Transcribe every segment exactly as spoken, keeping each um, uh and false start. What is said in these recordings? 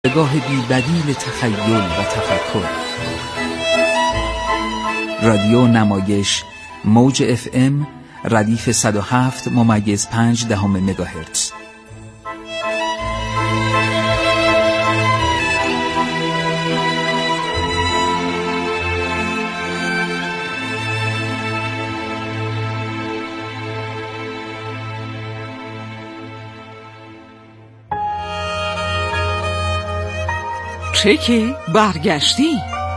نگاه بی‌بدیل تخیل و تفکر. رادیو نمایش موج اف ام ردیف صد و هفت ممیز پنج دهم مگاهرتز. چک برگشتی.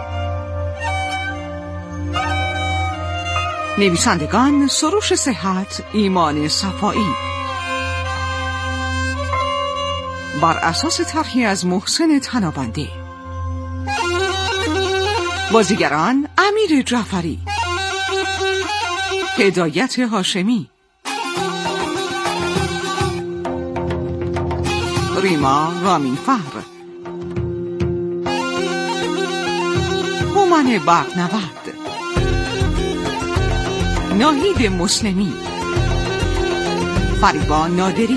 نویسندگان: سروش صحت، ایمان صفایی. بر اساس طرحی از محسن تنابنده. بازیگران: امیر جعفری، هدایت هاشمی، ریما رامینفر، هومن برق‌نورد، ناهید مسلمی، فریبا نادری،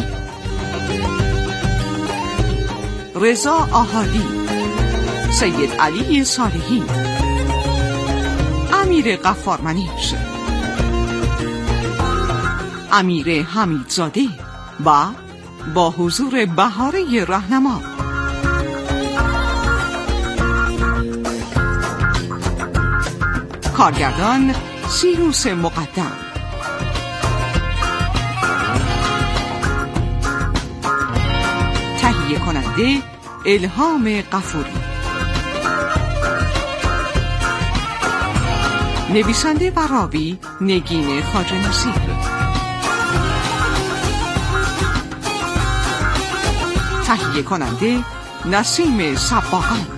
رضا آهادی، سید علی صالحی، امیر غفارمنیش، امیر حمیدزاده و با حضور بهاره رهنما. کارگردان: سیروس مقدم. تهیه کننده: الهام غفوری. نویسنده و راوی: نگین خواجه نصیر. تهیه کننده: نسیم صباغان.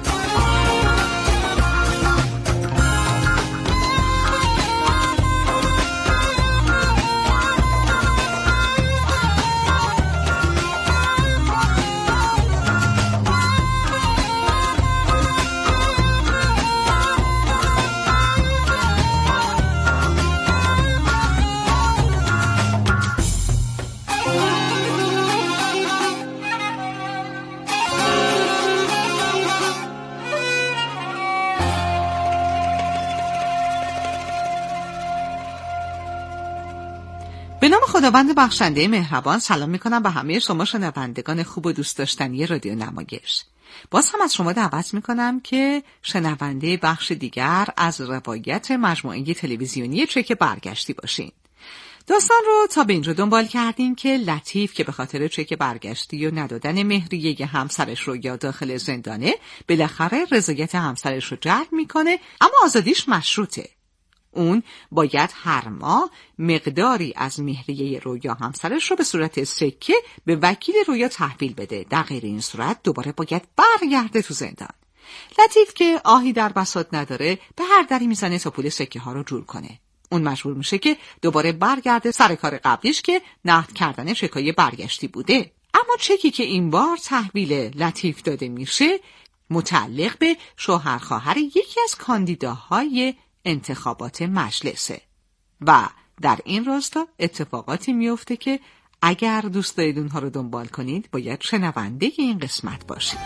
به نام خداوند بخشنده مهربان. سلام میکنم به همه شما شنوندگان خوب و دوست داشتنی رادیو نمایش. باز هم از شما دعوت میکنم که شنونده بخش دیگر از روایت مجموعه تلویزیونی چک برگشتی باشین. داستان رو تا به اینجا دنبال کردیم که لطیف که به خاطر چک برگشتی و ندادن مهریه همسرش رو یا داخل زندانه، بالاخره رضایت همسرش رو جلب میکنه، اما آزادیش مشروطه. اون باید هر ماه مقداری از مهریه رویا همسرش رو به صورت سکه به وکیل رویا تحویل بده. در غیر این صورت دوباره باید برگرده تو زندان. لطیف که آهی در بساط نداره به هر دری میزنه تا پول سکه ها رو جور کنه. اون مجبور میشه که دوباره برگرده سر کار قبلیش که نقد کردن چکای برگشتی بوده. اما چکی که این بار تحویل لطیف داده میشه متعلق به شوهر خواهر یکی از کاندیداهای انتخابات مجلسه و در این راستا اتفاقاتی میفته که اگر دوست دارید اونها رو دنبال کنید باید شنونده این قسمت باشید.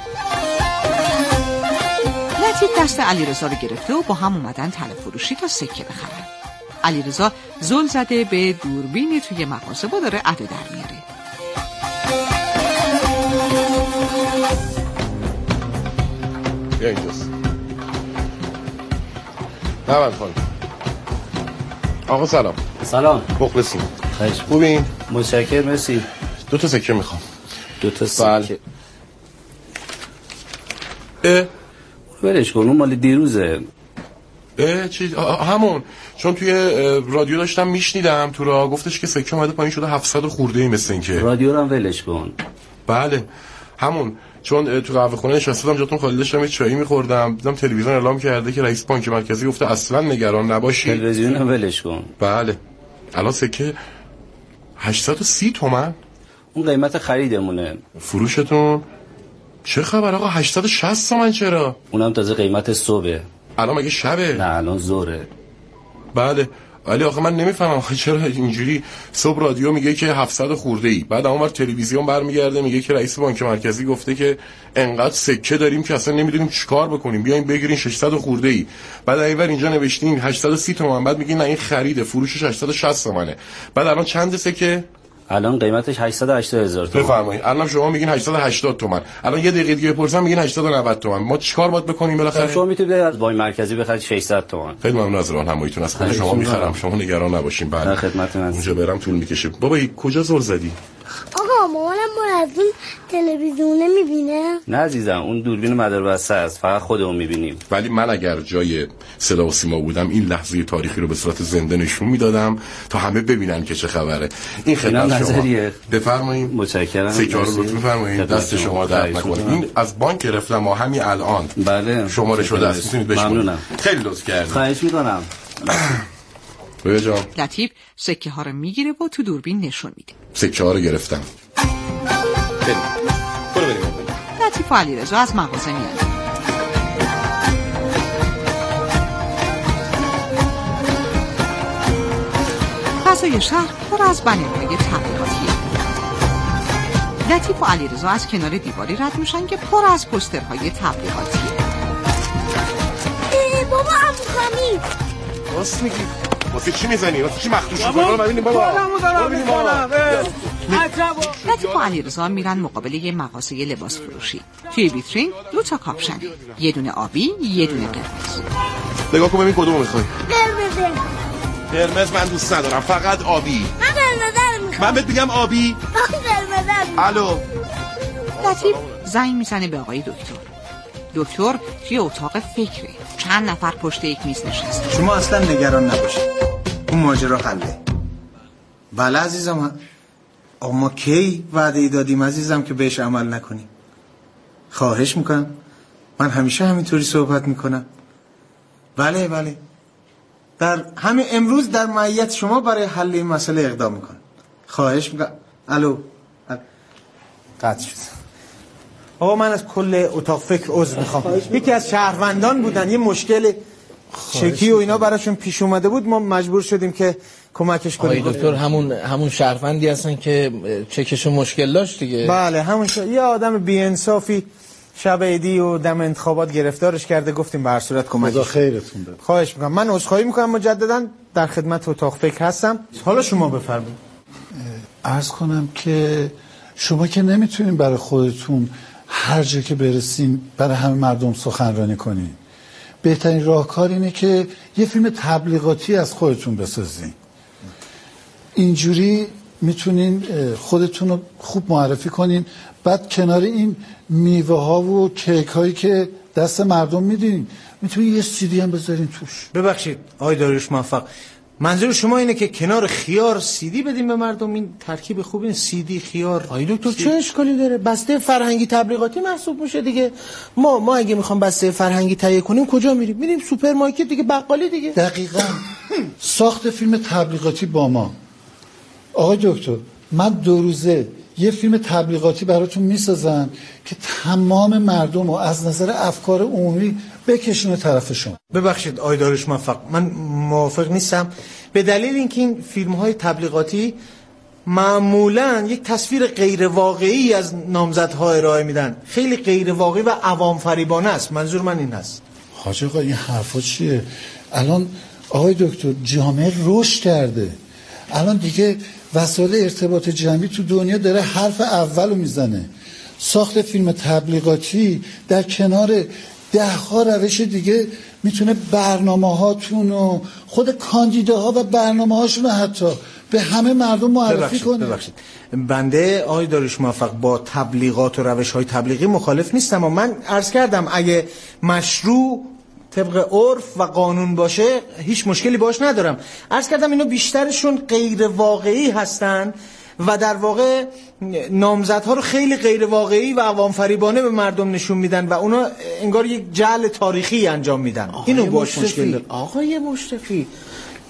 لطیف دست علیرضا رو گرفته و با هم اومدن طلا فروشی تا سکه بخرن. علیرضا زل زده به دوربین توی مغازه و داره ادا در میاره. بیا اینجاست. نبند خانم. آقا سلام. سلام. مخلصیم. خیش. خوبین؟ متشکرم، مرسی. دو تا سکه میخوام. دو تا سکه. اه؟ ولش کن، اون مال دیروزه. اه چی؟ همون. چون توی رادیو داشتم میشنیدم تو راه، گفتش که سکه اومده پایین شده هفتصد خورده ای مثل این که. رادیو رو هم ولش کن. بله. همون. چون تو قهوه خونه نشستم جاتون خالی داشتم یه چایی می‌خوردم، دیدم تلویزیون اعلام کرده که رئیس بانک مرکزی گفته اصلا نگران نباشی. تلویزیون هم ولش کن. بله. الان سکه هشتصد و سی تومن. اون قیمت خریدمونه. فروشتون چه خبر آقا؟ هشتصد و شصت تومن چرا؟ اونم تازه قیمت صبح. الان مگه شبه؟ نه الان ظهره. بله. ولی آخه من نمیفهمم چرا اینجوری صبح رادیو میگه که هفتصد خورده ای، بعد اونور تلویزیون برمیگرده میگه که رئیس بانک مرکزی گفته که انقدر سکه داریم که اصلا نمیدونیم چیکار بکنیم، بیاین بگیرین ششصد خورده ای. بعد اینور اینجا نوشتین هشتصد و سی تومن، بعد میگین نه این خریده، فروشش هشتصد و شصت تومنه. بعد الان چند سکه؟ الان قیمتش هشتصد و هشتاد هزار تومان. بفرمایید. الان شما میگین هشتصد و هشتاد تومن. الان یه دقیقه دیگه بپرسم میگین هشتصد و نود تومن. ما چیکار باید بکنیم بالاخره؟ شما میتونید از بانک مرکزی بخرید ششصد تومن. خیلی ممنون از راهنماییتون. از خود شما میخرم، شما نگران نباشین. بعد خدمتتون هستم. اونجا برم طول میکشه. بابا کجا زل زدی؟ آقا مامانم ما از اون تلویزیون میبینه؟ نه عزیزم، اون دوربین مداربسته است، فقط خودمون میبینیم. ولی من اگر جای صدا و سیما بودم این لحظه تاریخی رو به صورت زنده نشون میدادم تا همه ببینن که چه خبره. این خدمت شما. بفرمایید. متشکرم. سکه‌ها رو لطفاً بفرمایید. دست شما درد نکنه. این از بانک گرفتم ما همین الان. بله. شماره شده است. میتونید بشمارید. خیلی لطف کردید. خواهش می‌کنم. بیا جان. لطیف سکه ها رو میگیره و تو دوربین نشون میده. سکه ها رو گرفتم. بریم. برو بریم. لطیف و علیرضا از مغازه میان. فضای شهر پر از بنرهای تبلیغاتیه. لطیف و علیرضا از کنار دیواری رد میشن که پر از پوسترهای تبلیغاتیه. ای بابا عمو خمید. راست میگی. واسه چی میزنی؟ واسه چی مخدوش می‌کنی؟ برو ببینیم بابا. برو ببینیم بابا. لطیف و علیرضا میرن مقابل یه مغازه لباس فروشی. توی ویترین دو تا کاپشن، یه دونه آبی، یه دونه قرمز. نگاه کن ببین کدومو می‌خوای. قرمز. قرمز من دوست ندارم، فقط آبی. من قرمز رو می‌خوام. من بهت میگم آبی. من قرمز رو. الو. لطیف زنگ میزنه به آقای دکتر. دکتر توی اتاق فکره. چند نفر پشت یک میز نشسته. شما اصلا نگران نباشید، اون ماجرا حله. بله عزیزم، اما کی وعده ای دادیم عزیزم که بهش عمل نکنیم؟ خواهش میکنم، من همیشه همینطوری صحبت میکنم. بله بله، در همین امروز در معیت شما برای حل این مسئله اقدام میکنم. خواهش میکنم. الو قطع شد. آقا من از کل اتاق فکر عذر میخوام. یکی از شهروندان بودن، یه مشکل چکی و اینا براشون پیش اومده بود، ما مجبور شدیم که کمکش کنیم. آقای دکتر همون همون شهروندی هستن که چکشون مشکل داشت دیگه؟ بله همون ش... یه آدم بی‌انصافی شب عیدی و دم انتخابات گرفتارش کرده، گفتیم به هر صورت کمک. خدا خیرتون بده. خواهش میکنم. من عذرخواهی میکنم مجددا، در خدمت اتاق فکر هستم. حالا شما بفرمایید. عرض کنم که شما که نمیتونین برای خودتون هر جا که برسین برای همه مردم سخنرانی کنین. بهترین راهکار اینه که یه فیلم تبلیغاتی از خودتون بسازین. اینجوری میتونین خودتون رو خوب معرفی کنین، بعد کنار این میوه ها و کیک هایی که دست مردم میدین میتونین یه سیدی هم بذارین توش. ببخشید آقای داریوش موفق، منظور شما اینه که کنار خیار سیدی بدیم به مردم؟ این ترکیب خوب این سیدی خیار. آقای دکتر چه اشکالی داره؟ بسته فرهنگی تبلیغاتی محسوب میشه دیگه. ما ما اگه میخوام بسته فرهنگی تهیه کنیم کجا میریم؟ میریم سوپرمارکت دیگه، بقالی دیگه. دقیقاً. ساخت فیلم تبلیغاتی با ما. آقای دکتر من دو روزه یه فیلم تبلیغاتی براتون میسازم که تمام مردم رو از نظر افکار عمومی بکشونه طرف شما. ببخشید آقای داریوش موفق، من موافق نیستم، به دلیل اینکه این فیلم های تبلیغاتی معمولا یک تصویر غیر واقعی از نامزدها ارائه میدن، خیلی غیر واقعی و عوام فریبانه است. منظور من این هست. حاج آقا این حرفا چیه؟ الان آقای دکتر جامعه رشد کرده، الان دیگه وسایل ارتباط جمعی تو دنیا داره حرف اولو میزنه. ساخت فیلم تبلیغاتی در کنار ده ها روش دیگه میتونه برنامه هاتون و خود کاندیداها و برنامه هاشون حتی به همه مردم معرفی ببخشید، کنه. ببخشید بنده آقای داریوش موفق با تبلیغات و روش های تبلیغی مخالف نیستم و من عرض کردم اگه مشروع طبق عرف و قانون باشه هیچ مشکلی باش ندارم. عرض کردم اینو بیشترشون غیر واقعی هستن و در واقع نامزدها رو خیلی غیر واقعی و عوام فریبانه به مردم نشون میدن و اونا انگار یک جعل تاریخی انجام میدن. اینو باش مشکل دارم. آقای مشرفی،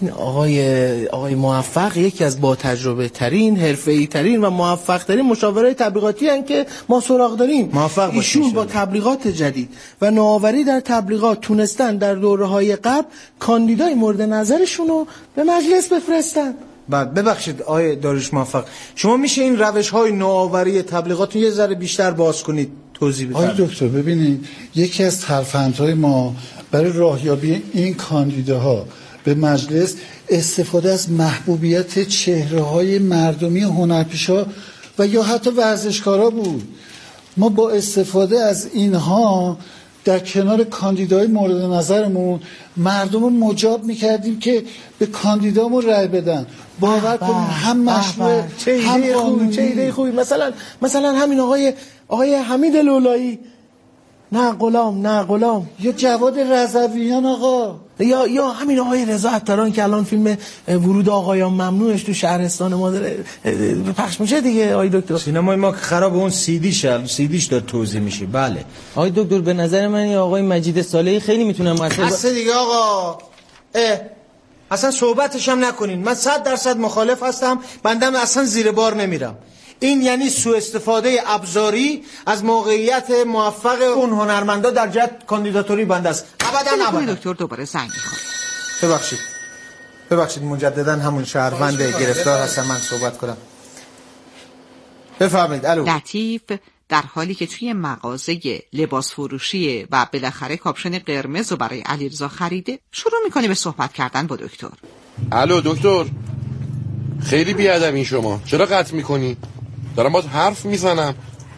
آقای آقای موفق یکی از با تجربه ترین، حرفه‌ای ترین و موفق ترین مشاورای تبلیغاتی هستند که ما سراغ داریم. موفق باشید. ایشون با تبلیغات جدید و نوآوری در تبلیغات تونستن در دوره‌های قبل کاندیدای مورد نظرشون رو به مجلس بفرستن. بعد ببخشید آقای داریوش موفق، شما میشه این روش‌های نوآوری تبلیغات رو یه ذره بیشتر باز کنید، توضیح بدید؟ آقای دکتر ببینید، یکی از ترفندهای ما برای راهیابی این کاندیداها به مجلس استفاده از محبوبیت چهره‌های مردمی هنرپیشا و یا حتی ورزشکارا بود. ما با استفاده از اینها در کنار کاندیدای مورد نظرمون مردم رو مجاب میکردیم که به کاندیدامون رأی بدن. باور کنیم هم مشروع هم قانونی. چه ایده خوبی. مثلا مثلا همین آقای آقای حمید لولایی، نه غلام نه غلام، یا جواد رضویان آقا، یا یا همین آقای رضا عطاران که الان فیلم ورود آقایان ممنوعش تو شهرستان ما داره پخش میشه دیگه. آقای دکتر سینمای ما که خراب، اون سیدیش سیدیش داره توضیح میشه. بله آقای دکتر به نظر من یا آقای مجید صالحی خیلی میتونم مثلا اصلا دیگه آقا اه اصلا صحبتش هم نکنین. من صد درصد مخالف هستم، بندم اصلا زیر بار نمیرم. این یعنی سوء استفاده ابزاری از موقعیت موفق اون هنرمندا در جهت کاندیداتوری بنده است. ابدا ابدا. دکتر دوباره زنگ می‌خوره. ببخشید ببخشید مجددا همون شهروند گرفتار هستم، من صحبت کنم. بفرمایید. الو. لطیف در حالی که توی مغازه لباس فروشی و بالاخره کاپشن قرمز رو برای علیرضا خریده، شروع میکنه به صحبت کردن با دکتر. الو دکتر، خیلی بیادبین شما، چرا قطع میکنی؟ دارم باید حرف میزنم.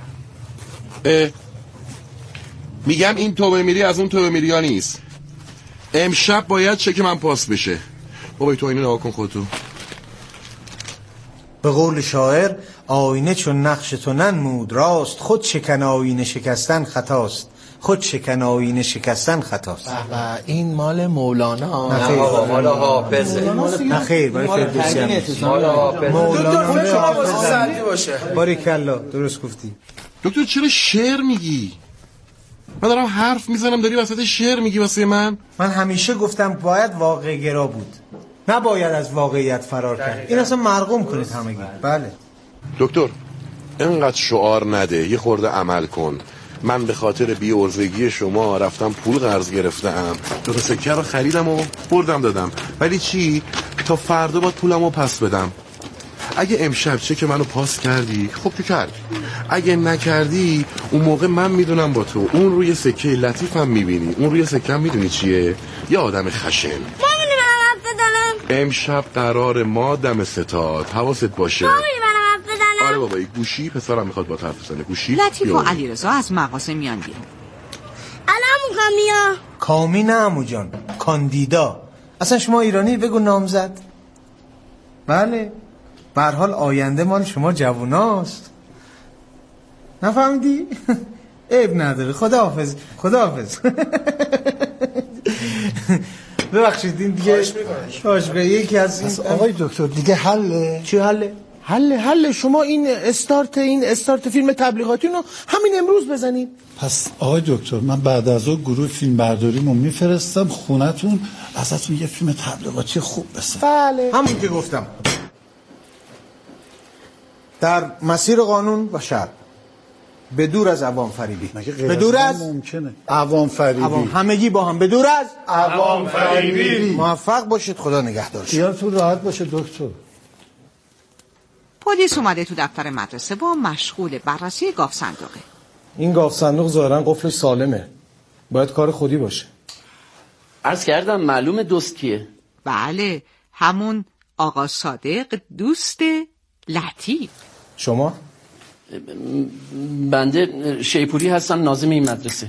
میگم این توبه میری از اون توبه میری ها نیست. امشب باید چک من پاس بشه. بابای تو اینو نگاه کن خودتو. به قول شاعر آینه چون نقش تو ننمود راست، خود شکن آینه شکستن خطاست، خود شکن آینه شکستن خطاست. و این مال مولانا. نه خیر مال حافظه. نه خیر برای فردوسی هم مال حافظه. مولانا شما واسه سعدی باشه. باریکلا درست گفتی. دکتر چرا شعر میگی؟ من دارم حرف میزنم داری وسط شعر میگی واسه من؟ من همیشه گفتم باید واقع گرا بود، نباید از واقعیت فرار کرد. این اصلا مرقوم کنید همگی. بله دکتر اینقدر شعار نده، یه خورده عمل کن. من به خاطر بی‌عرضگی شما رفتم پول قرض گرفتم، دو تا سکه رو خریدم و بردم دادم، ولی چی؟ تا فردا باید پولمو پس بدم. اگه امشب چک منو پاس کردی خب که کردی، اگه نکردی اون موقع من میدونم با تو اون روی سکه لطیفم میبینی، اون روی سکه هم میدونی چیه؟ یه آدم خشن. امشب قرار ما دم ستاد، حواست باشه. آره بابایی، گوشی پسرم میخواد با طرف بزنه. گوشی لطیف و علیرضا از مغازه میان بیرون. الان کامیا کامی نه عمو جان، کاندیدا. اصلا شما ایرانی بگو نامزد. بله به هر حال آینده مال شما جووناست. نفهمیدی؟ عیب نداره. خداحافظ خداحافظ. ببخشید این دیگه خواهش می‌کنم یکی از این آقای دکتر دیگه حله؟ چی حله؟ حله حله شما این استارت این استارت فیلم تبلیغاتی رو همین امروز بزنید. پس آقای دکتر من بعد از اون گروه فیلم برداریمو میفرستم خونتون، ازتون یه فیلم تبلیغاتی خوب بسازم. بله همون که گفتم، در مسیر قانون و شرع، به دور از عوام فریبی. به دور از ممکنه عوام فریبی. عوام همگی با هم به دور از عوام فریبی. موفق باشید، خدا نگهدارش. خیالتون راحت باشه دکتر. پلیس اومده تو دفتر مدرسه و مشغول بررسی گاف صندوقه. این گاف صندوق ظاهرا قفلش سالمه، باید کار خودی باشه. عرض کردم معلومه دوست کیه؟ بله همون آقا صادق دوست لطیف. شما؟ بنده شیپوری هستم، ناظم این مدرسه.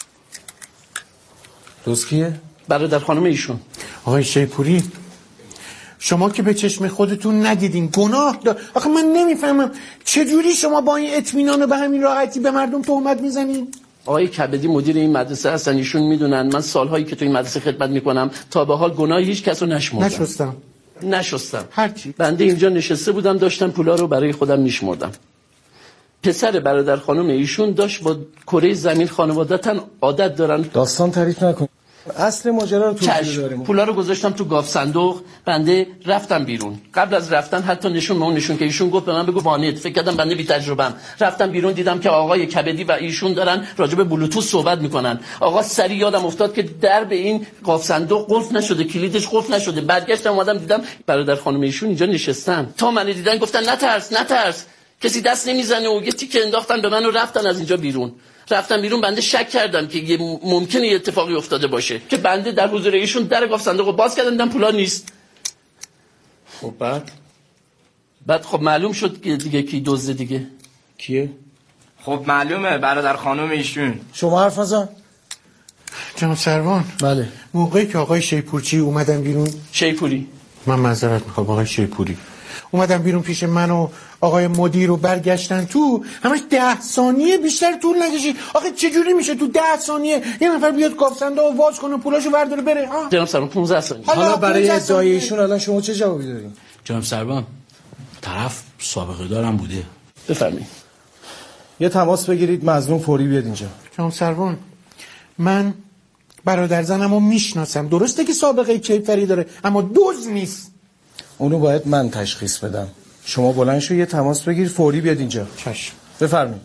دوست کیه؟ برادر خانم ایشون. آقای شیپوری شما که به چشم خودتون ندیدین گناه دار. آخه من نمیفهمم چجوری شما با این اطمینان به همین راحتی به مردم تهمت میزنین؟ آقای کبدی مدیر این مدرسه هستن، ایشون میدونن من سالهایی که تو این مدرسه خدمت میکنم تا به حال گناه هیچ کس رو نشمردم. نشستم نشستم هرچی. بنده اینجا نشسته بودم داشتم پولا رو برای خودم میشمردم. پسر برادر خانم ایشون داشت با کره زمین خانوادتن عادت دارن. داستان تعریف نکن. اصل ماجرا رو توضیح داریم. پولا رو گذاشتم تو گاف صندوق، بنده رفتم بیرون. قبل از رفتن حتی نشون اون نشون که ایشون گفت به من بگو وانت، فکر کردم بنده بی تجربه‌ام. رفتم بیرون دیدم که آقای کبدی و ایشون دارن راجع به بلوتوث صحبت میکنن. آقا سری یادم افتاد که در به این گاف صندوق قفل نشده، کلیدش قفل نشده. برگشتم اومدم دیدم برادر خانم ایشون اینجا نشستن. تا من دیدن گفتن نترس نترس، کسی دست نمیزنه و یه تیکه انداختن به من و رفتن از اینجا بیرون. رفتم بیرون، بنده شک کردم که یه ممکنه یه اتفاقی افتاده باشه که بنده در حضور ایشون در گاف صندوق رو باز کردم دیدم پولا نیست. خب بعد بعد خب معلوم شد که دیگه کی دزد دیگه. کیه؟ خب معلومه برادر خانم ایشون. شما حرف نزن. جناب سروان. بله. موقعی که آقای شیپورچی اومدن بیرون، شیپوری من معذرت میخوام آقای شیپوری اومدن بیرون پیش من و آقای مدیر رو برگشتن تو، همش ده ثانیه بیشتر طول نکشید. آخه چجوری میشه تو ده ثانیه یه نفر بیاد گاف صندوق رو واز کنه پولاشو برداره بره؟ ها جناب سروان پانزده ثانیه. حالا برای ادعای ایشون الان شما چه جوابی دارین؟ جناب سروان طرف سابقه دارم بوده. بفرمایید. یه تماس بگیرید مظنون فوری بیاد اینجا. جناب سروان من برادر زنم رو میشناسم، درسته که سابقه کیفری داره اما دزد نیست. اونو باید من تشخیص بدم. شما بلند شو یه تماس بگیر فوری بیاد اینجا. چشم. بفرمایید.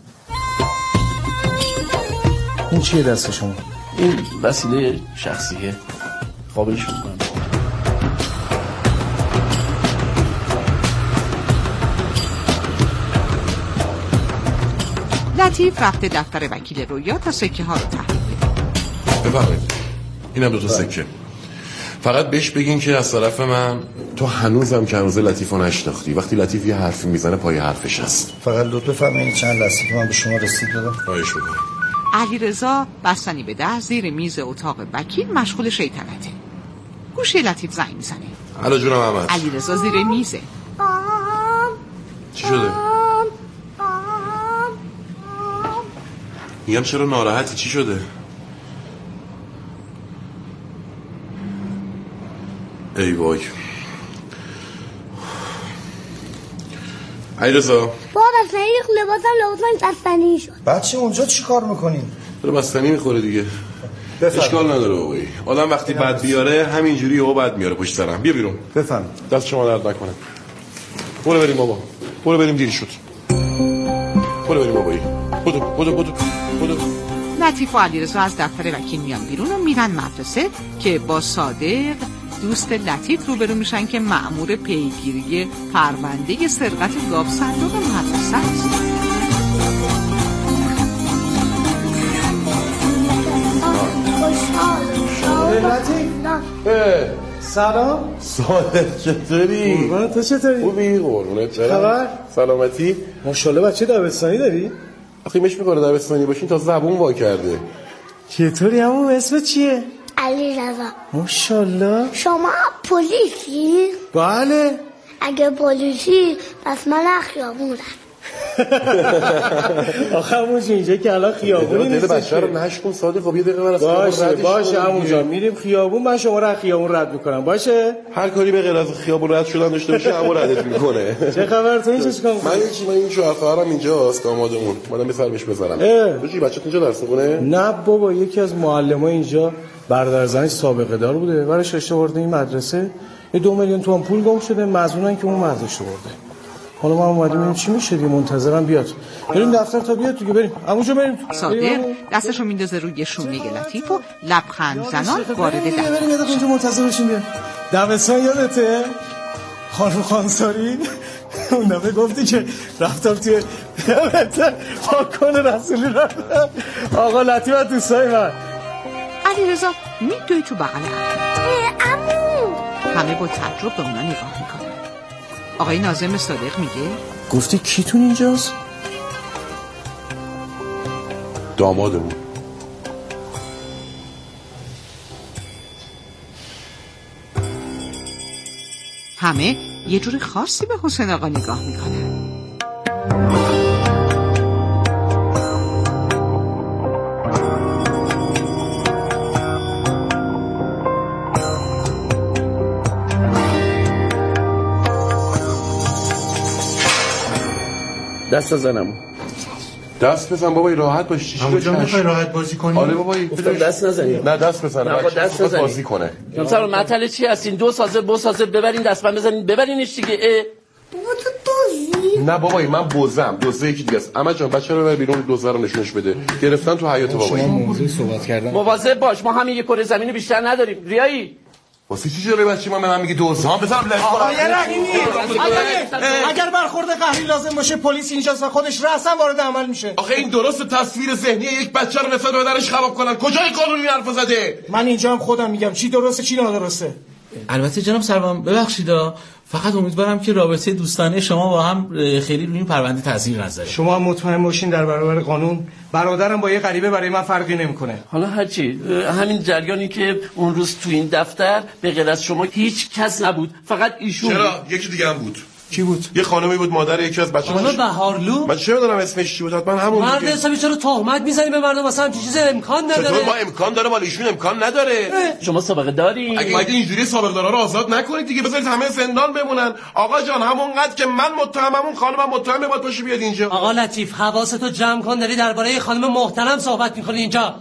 این چیه دست شما؟ این وسیله شخصیه، قابلش میکنم. لطیف رفته دفتر وکیل رویا تا سکه ها رو تحویل بده. بفرمایید. اینم دو تا سکه. فقط بهش بگین که از طرف من تو هنوزم که هنوز لطیفو نشناختی. وقتی لطیف یه حرفی میزنه پای حرفش هست. فقط لطف بفرمایید چند لحظه که من به شما رسید دادم. خواهش می‌کنم. علیرضا بستنی به در زیر میز اتاق وکیل مشغول شیطنته. گوشی لطیف زنگ میزنه. الو جونم احمد. علیرضا زیر میزه. چی شده؟ میگم چرا ناراحتی؟ چی شده؟ ای وای. علیرضا بابا بستنی لباسم لباسم بستنی شد. بچه اونجا چی کار میکنین؟ داره بستنی میخوره دیگه. اشکال نداره بابایی. آدم وقتی بد بیاره همینجوری او بد میاره پشت سرم. بیا بیرون. بفهم. دست شما درد نکنه. برو بریم بابا. برو بریم دیر شد. برو بریم بابایی. بودو بودو بودو بودو. لطیف و علیرضا از دفتر وکیل میان بیرون و میرن مدرسه که با صادق دوست لطیف روبرو میشن که مأمور پیگیری پرونده سرقت گاف صندوق مدرسه است. سلام. صادق چطوری؟ قربانت، تو چطوری؟ خوبی؟ قربونت برم. خبر؟ سلامتی؟ ماشاءالله بچه دبستانی داری؟ آخه مش میکنه دبستانی باشین تا زبون وا کرده. چطوری همون اسم چیه؟ علیرضا. ماشاءالله. شما پلیسی؟ بله. اگه پلیسی پس من خیابونم. آخه همونجا اینجا که الان خیابونی نیست. دل بچه رو نشکن صادق. خب یه دقیقه من از باشه باشه همونجا میریم خیابون، من شما رو از خیابون رد میکنم. باشه هر کاری به غیر از خیابون رد شدن داشته باشه همون ردت میکنه. چه خبر؟ تو اینجا چیکار میکنی؟ من هیچ من این شوهر خواهرم اینجاست، دامادمون. اومدم به سر بهش بزنم. تو چی بچه‌ت اینجا درس میخونه؟ نه بابا، یکی از معلمای اینجا برادر زنش سابقه دار بوده، براش رشته برده این مدرسه. یه دو میلیون تومان پول گم شده، مظنونن که اون مدرسه برده. حالا ما اومدیم ببینیم چی میشه دیگه، منتظرم بیاد. بریم دفتر تا بیاد دیگه. بریم همونجا بریم. صادق دستشو میندازه روی شونه لطیف و لبخند زنان وارد دفتر. بریم یاد اونجا منتظر بشیم بیاد. دبستان یادته؟ خانم خانساری اون دفعه گفتی که رفتم توی پاکن رسولی رفتم. آقا لطیف از دوستای من. علیرضا میدوی تو بغل عمو. همه با تعجب به اونا نگاه میکنن. آقای ناظم صادق میگه گفتی کیتون اینجاست؟ دامادمون. همه یه جوری خاصی به حسین آقا نگاه میکنن. دست زنم. دست بزن بابا راحت باش. چی رو میخوای راحت بازی کنی؟ آره بابا گفتم دست نزنید. نه دست بزن. نه دست نزنید. بازی کنه. مثلا مطلب چی هستین؟ دو سازه بو سازه ببرین دستبند بزنین ببرینش دیگه. بابا تو دوزی؟ نه بابایی من بزم. دوزه یکی دیگه است. اما جان بچه‌ها رو ببر بیرون دوزه رو نشونش بده. گرفتن تو حیاط بابایی. شما موضوع صحبت کردن. مواظب باش ما همین یک کره زمین بیشتر نداریم. ریایی واسه چی جلوی بچه ما به من میگی دوز ها بزنم لش آقای رحیمی اگر برخورد قهری لازم باشه پلیس اینجاست و خودش رأسا وارد عمل میشه. آخه این درست تصویر ذهنی یک بچه رو نسبت به پدرش خراب کنن. کجای قانونی حرف زده؟ من اینجا هم خودم میگم چی درسته چی نادرسته. البته جناب سروان ببخشید فقط امیدوارم که رابطه دوستانه شما با هم خیلی روی این پرونده تاثیر نذاره. شما هم مطمئن باشین در برابر قانون برادرم با یه غریبه برای من فرقی نمیکنه. حالا هرچی همین جریانی که اون روز تو این دفتر به غیر از شما هیچ کس نبود فقط ایشون. چرا یکی دیگه هم بود. کی بود؟ یه خانمی بود مادر یکی از بچه‌ها. خانم بهارلو؟ من چه میدونم اسمش چی بود؟ حتما همون مرد حسابی چرا تهمت میزنی به مردم مثلا چیز امکان نداره؟ چطور با امکان داره مال ایشون امکان نداره؟ شما سابقه داری؟ اگه اگه اینجوری سابقه دارا رو آزاد نکنید دیگه بذارید همه زندان بمونن. آقا جان همونقدر که من متهمم اون خانمم متهمه باید باشه بیاد اینجا. آقا لطیف حواستو جمع کن داری درباره خانم محترم صحبت می‌کنی اینجا.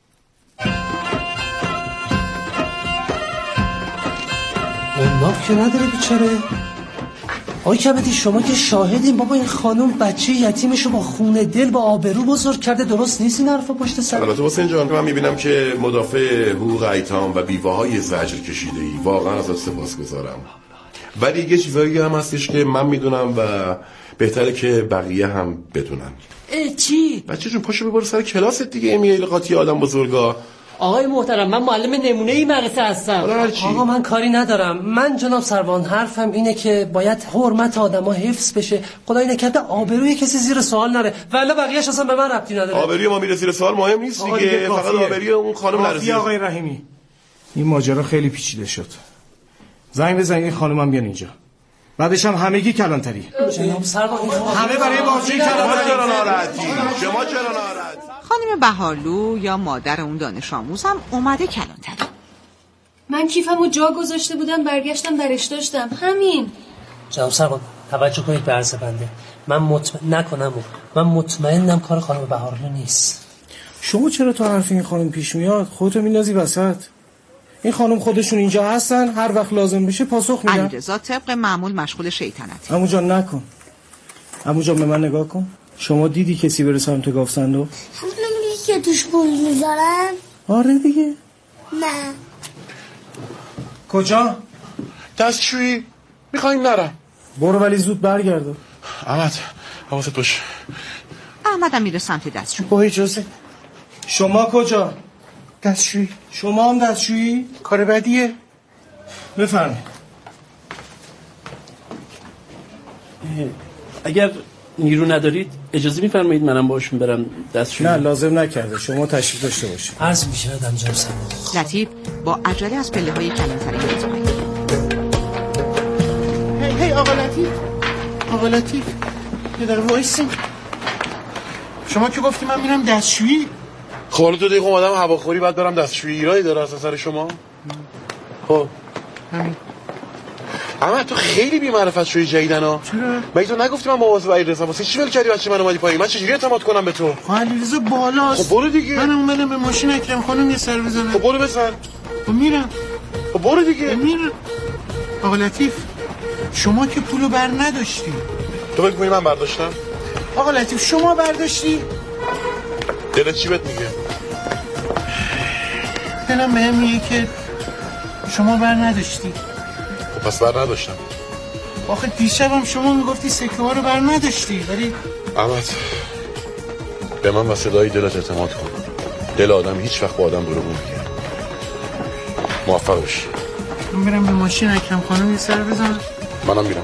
اون که نداره بیچاره. آقای کبدی شما که شاهدین بابا این خانم بچه یتیمشو با خون دل با آبرو بزرگ کرده. درست نیست این حرفا پشت سر. البته حسین جان من میبینم که مدافع حقوق ایتام و بیواهای زجر کشیده ای واقعا ازت سپاسگزارم. ولی یه چیزایی هم هستش که من میدونم و بهتره که بقیه هم بدونن. چی؟ بچه جون پاشو ببر سر کلاست دیگه. امیل قاطی آدم بزرگا. آقای محترم من معلم نمونه ای مدرسه هستم. آقا من کاری ندارم. من جناب سروان حرفم اینه که باید حرمت آدما حفظ بشه. خدای نکرده آبروی کسی زیر سوال نره. ولی بقیه‌اش اصلا به من ربطی نداره. آبروی ما میره زیر سوال مهم نیست دیگه. فقط آبروی اون خانم نره. آقای رحیمی این ماجرا خیلی پیچیده شد. زنگ بزن این خانمم بیان اینجا. بعدش هم همگی کلانتری. جناب سروان همه برای بازی کلانتری. چرا ناراحتی؟ شما چرا ناراحتی؟ خانم بهارلو یا مادر اون دانش آموز هم اومده کلانتری. من کیفمو جا گذاشته بودم برگشتم درش داشتم همین. جناب سروان توجه کنید به عرض بنده. من مطمئن نکنم من مطمئنم کار خانم بهارلو نیست. شما چرا تو حرف این خانم پیش میاد خودتو میندازی وسط؟ این خانم خودشون اینجا هستن هر وقت لازم بشه پاسخ میدن. علیرضا طبق معمول مشغول شیطنته. عمو جان نکن. عمو جان به من نگاه کن. شما دیدی کسی بره سمت گاف صندوق؟ نمیگی که توش پول میذارن؟ آره دیگه. نه. کجا؟ دستشویی. میخوایم نرم. برو ولی زود برگرد. احمد حواست باشه. احمد هم میره سمت دستشویی. با اجازه. شما کجا؟ دستشویی. شما هم دستشویی؟ کار بدیه. بفرمایید. اگر نیرو ندارید اجازه میفرمایید منم باشون برم دستشویی؟ نه لازم نکرده شما تشریف داشته باشید. عرض میشه آدم جان سلام. لطیف با عجله از پله های کلانتری میاد پایین. هی هی آقا لطیف. آقا لطیف یه دقیقه وایسین. شما که گفتی من میرم دستشویی. خب حالا دو دقیقه اومدم هواخوری بعد برم دستشویی. ایرادی داره از نظر شما؟ خب همین. اما تو خیلی بی معرفت شدی جدیدنا. چرا؟ مگه تو نگفتی من مواظب علیرضا واسه چی ول کردی بچه من اومدی پایین؟ من چجوری اعتماد کنم به تو؟ خب علیرضا بالاست. خب برو دیگه. من اومدم به ماشین اکرم خانم یه سر بزنم. خب برو بزن. خب میرم. خب برو دیگه. میرم. آقا لطیف شما که پولو بر نداشتی. تو فکر می‌کنی من برداشتم؟ آقا لطیف شما برداشتی؟ دلت چی بهت میگه؟ دلم بهم میگه که شما بر نداشتی. خب پس بر نداشتم. آخه دیشبم شما میگفتی سکه ها رو بر نداشتی ولی احمد به من و صدای دلت اعتماد کن. دل آدم هیچ وقت با آدم دروغ نمیگه. موفق باشی. من برم به ماشین اکرم خانم یه سر بزنم. منم میرم.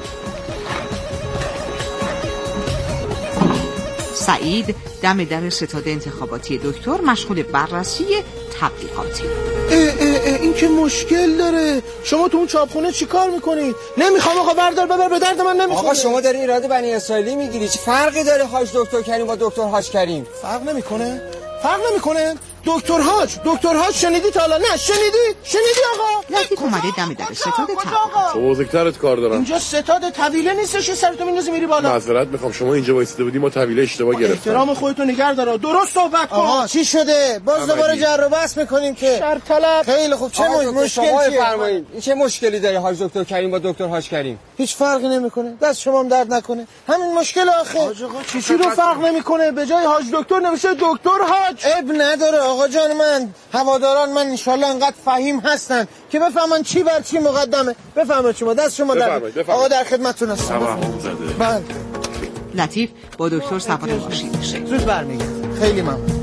سعید دم در ستاد انتخاباتی دکتر مشغول بررسی تبلیغاتی. اه اه اه این که مشکل داره. شما تو اون چاپخونه چی کار میکنید؟ نمیخوام آقا بردار ببر به درد من نمیخوره. آقا شما داری ایراد بنی اسرائیلی میگیری. چه فرقی داره حاج دکتر کریم با دکتر حاج کریم؟ فرق نمیکنه. فرق نمیکنه. دکتر حاج دکتر حاج شنیدی تا حالا؟ نه شنیدی شنیدی آقا؟ لطیف اومده دم در ستاد طبقه. تو بزرگترت کار دارم. اینجا ستاد طویله نیستش سرتو میندازی میری بالا. معذرت میخوام شما اینجا وایساده بودی ما طویله اشتباه گرفتیم. احترام خودتو نگه دار. درست صحبت کن. آقا چی شده؟ باز دوباره جر و بحث میکنیم که شر طلب. خیلی خوب. چه مشکلی چیه؟ فرمایید. این چه مشکلی داره حاج دکتر کریم با دکتر حاج کریم؟ هیچ فرقی نمیکنه. دست شما هم درد نکنه. همین مشکل آخه. حاج آقا چی رو فرق نمیکنه؟ به جای حاج دکتر نوشته دکتر حاج. اب نداره آقا جان من. هواداران من ان شاءالله انقدر فهیم هستن که بفهمن چی بر چی مقدمه. بفهمید شما دست شما درد. آقا در خدمتتون هستم. بله. لطیف با دکتر سوار ماشین میشه. زود برمیگرد. خیلی ممنون.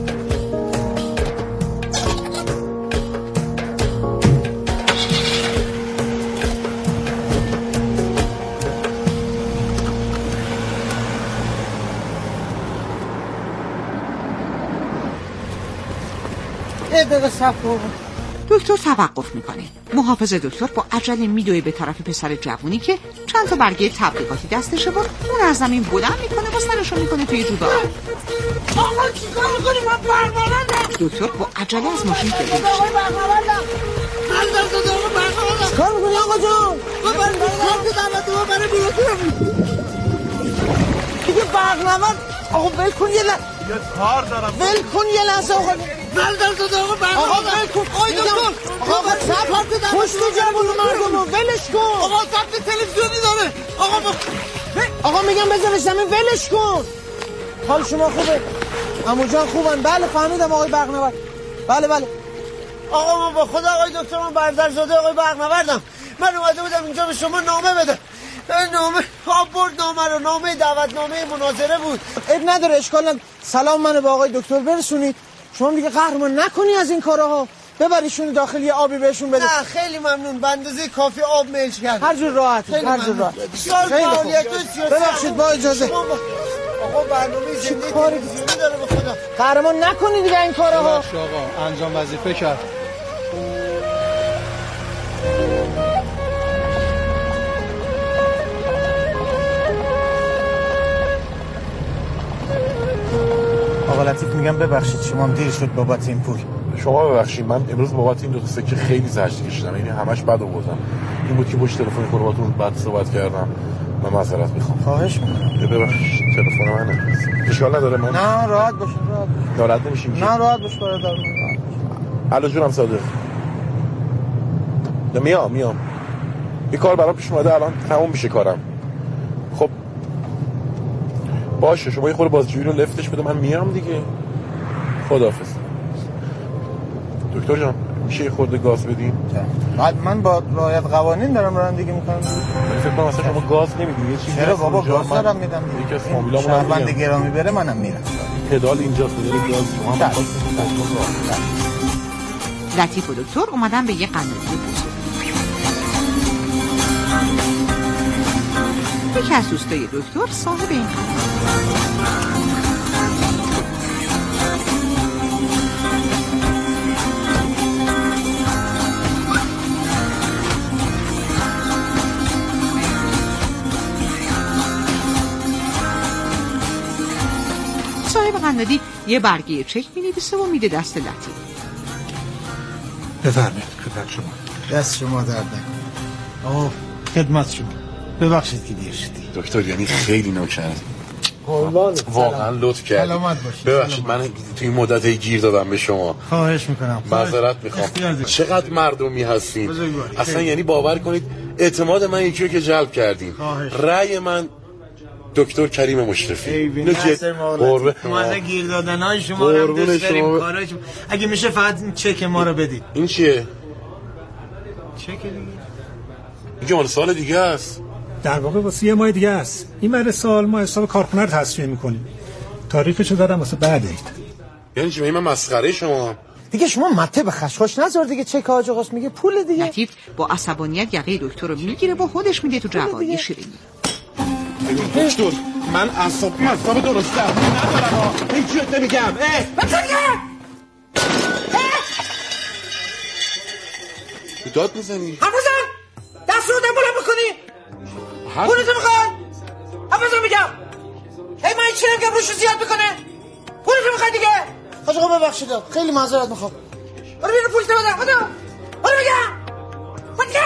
دکتر توقف میکنه. محافظ دکتر با عجله میدوه به طرف پسر جوونی که چند تا برگه تبلیغاتی دستشه و اون از زمین بلند میکنه و سرشو میکنه توی جوب آب. آقا چیکار میکنی؟ من برنامه‌ام. دکتر با عجله از ماشین پیاده میشه. من در زده آقا برنامه‌ام. چیکار میکنی آقا جان؟ من برنامه‌ام دعوت برای بیرون. دیگه برنامه آقا ول کن یه لحظه. یه کار دارم. ول کن یه لحظه آقا. من در زده آقا برنامه‌ام. آقا ول کن. آقا دکتر. آقا صبر. پشت جوون مردمو ولش کن. آقا ضبط تلویزیونی داره. آقا با... آقا میگم بذارش زمین ولش کن. حال شما خوبه؟ عمو جان خوبن؟ بله فهمیدم آقای برقنورد. بله بله. آقا من با خدا آقای دکتر من برادرزاده آقای برقنوردم. من اومده بودم اینجا به شما نامه بدم. نامه آب برد نامه رو نامه دعوتنامه مناظره بود. اب نداره اشکال نداره. سلام منو به آقای دکتر برسونید. شما دیگه قهرمان نکنی از این کارها. ببریشون داخل یه آبی بهشون بده. نه خیلی ممنون. به اندازه کافی آب میلش کرد. هر جور راحت. هر جور راحت. خیلی خوب. ببخشید با اجازه. آقا برنامه زنده تلویزیونی داره به خدا. قهرمان نکنی دیگه این کارها. ببخشید آقا انجام وظیفه کرد. آقا لطیف میگم ببخشید شما هم دیر شد بابت این پول. شما ببخشید من امروز بابت این دو تا سکه خیلی زجر کشیدم. یعنی همش بد آوردم. این بود که پشت تلفن خود باهاتون بعد صحبت کردم. من معذرت میخوام. خواهش میکنم. ببخشید تلفن منه. اشکال نداره من. نه راحت باش راحت. ناراحت نمیشیم. نه راحت باش برادر. الو جونم صادق. میام میام. این کار برام پیش اومده الان تموم میشه کارم. خب باشه شما یه خورده بازجویی رو لفتش بده من میام دیگه. خداحافظ. دکتر جان میشه یه خورده گاز بدیم؟ بعد من با رعایت قوانین دارم رانندگی میکنم. فکر کنم مثلا شما گاز نمیدید یه چیزی. چرا بابا گاز دارم میدم. یکی از فامیلامون شهروند گرامی بره منم میرم. پدال اینجاست بدید گاز شما هم لطیف و دکتر اومدن به یه قنادی بزرگ. یکی از دوستای دکتر صاحب این صاحب قنادی یه برگه چک می‌نویسه و میده دست لطیف. بفرمایید خدمت شما. دست شما درد نکنه. آه خدمت شما. ببخشید که دیر شدی. دکتر یعنی خیلی نوکر. واقعا لطف کرد. سلامت باشید. ببخشید من توی این مدت گیر دادم به شما. خواهش میکنم. معذرت میخوام. چقدر مردمی هستین. اصلا یعنی باور کنید اعتماد من یکی رو که جلب کردین. رأی من دکتر کریم مشرفی. نصر مولد. ما از گیر دادن‌های شما رو دوست داریم کارای شما. اگه میشه فقط این چک ما رو بدید. این چیه؟ چک دیگه. اینجا مال سال دیگه است. در واقع واسه یه ماه دیگه است. این مره سال ما حساب کارخونه رو تصفیه می‌کنیم. تاریخشو دادم واسه بعد عید. یعنی چی؟ من مسخره شما. دیگه شما مته به خشخاش نذار دیگه. چک حاج آقاست میگه پول دیگه. لطیف با عصبانیت یقه دکتر رو میگیره و خودش میده تو جوایی شیرینی. دکتر من اعصاب مصاب درست درمون ندارم ها. هیچ جوت نمیگم. اه داد میزنی؟ حفظم دست رو دم بلند بکنی. پولتو میخوان. حفظم میگم. هی من چی نمیگم روشو زیاد میکنه. پولتو میخوای دیگه. حاج آقا ببخشید خیلی معذرت میخوام. برو بیرون پول بده. بده. برو بگم. بده.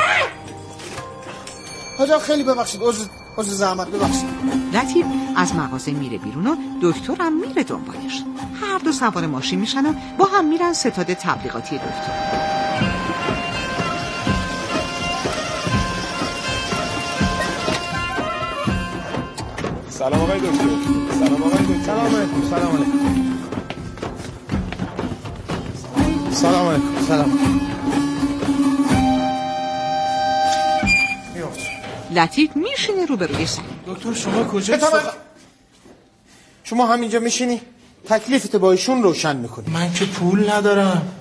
حاج آقا خیلی ببخشید. عذر عذر زحمت ببخشید. لطیف از مغازه میره بیرون و دکترم میره دنبالش. هر دو سوار ماشین میشن و با هم میرن ستاد تبلیغاتی دکتر. سلام آقای دکتر. سلام آقای دکتر. سلام علیکم. سلام علیکم. سلام علیکم. سلام. لطیف میشینه روبروی سر. دکتر شما کجا؟ شما همینجا میشینی؟ تکلیفت با ایشون روشن میکنی. من که پول ندارم.